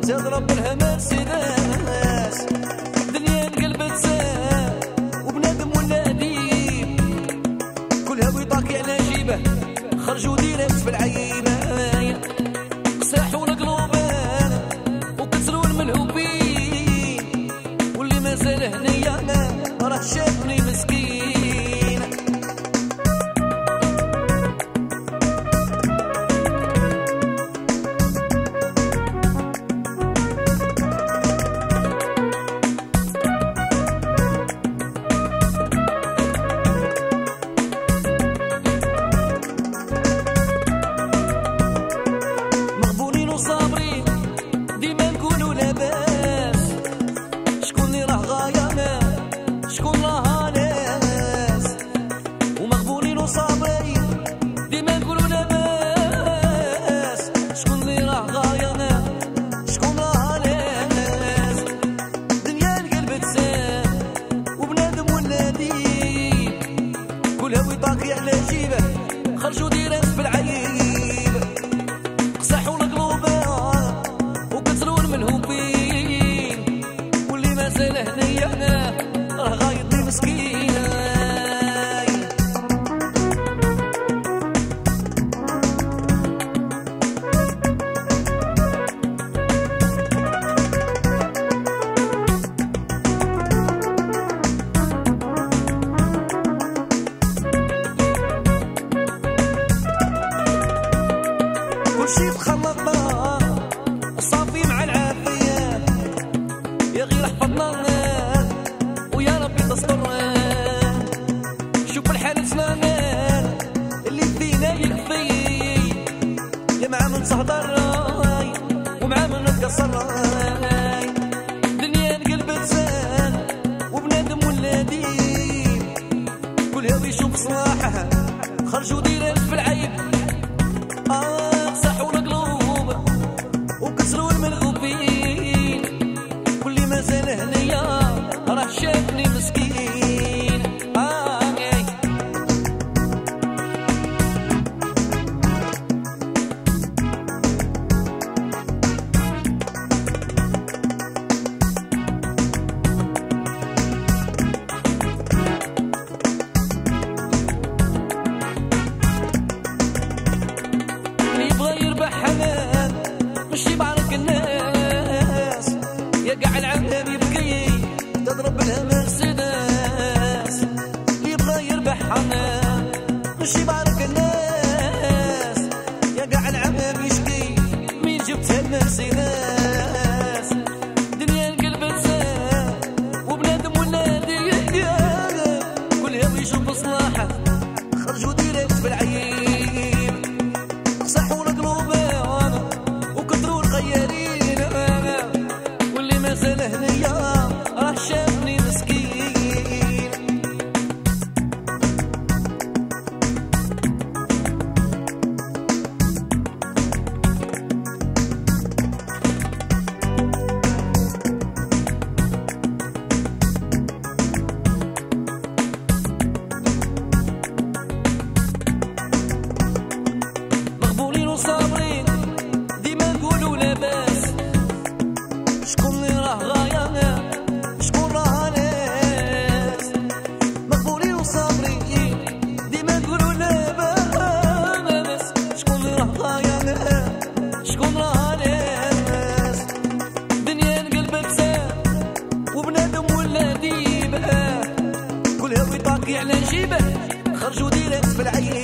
تضرب لها مرسيدس. دنيا انقلبت ساعة وبنادم ولا أديب، كلها بيطاقي على جيبه خرجوا ديرات في العيبة. صاحوا القلوبان وكسروا الملهوبين، واللي ما زال هنيا راه شافني مسكين. صابرين ديما نقولوا لاباس، شكون اللي راه غايانا شكون راها ناس. ومغبونين وصابرين ديما نقولوا لاباس، شكون اللي راه غايانا شكون راها ناس. دنيا انقلبت ساعة وبنادم ولا ديب، كلها بيطاقي على جيبه خرجوا ديرات في العيب. هنيانا راه غايطني مسكينة. كلشي تخلطنا صافي مع العافية، يا غير حفظنا ويا ربي تسترنا. شوف الحال سنان اللي فينا يكفي، يا مع من تهضر ومع من تقصر. دنيا انقلبت سان وبنادم ولا ديب، كلها بيشوف صلاحه خرجوا ديرات في العيب. صحوا القلوب وكسروا الملهوبين، واللي ما زال هنيا راه شافني مسكين. اللي يبغى يربح حنان مش يبعرك الناس، يا قاع العالم يبكي تضرب لها مرسيدس. اللي يبغى يربح حنان مش يبارك الناس، يا قاع العالم يشكي مين جبتها المرسيدس. دنيا انقلبت ساعة وبنادم ولا ديب، كلها بيشوف صلاحه خرجوا ديرات في العيب. صحوا القلوب وكثروا الغيارين، واللي ما زال هنيا راه شافني مسكين. مغبونين وصابرين ديما نقولوا لاباس، شكون اللي راه غايانا شكون راها ناس. مغبونين وصابرين ديما نقولوا لاباس، شكون اللي راه غايانا شكون راها ناس. دنيا انقلبت ساعة وبنادم ولا ديب، كلها بيطاقي على جيبه خرجوا ديرات في العين.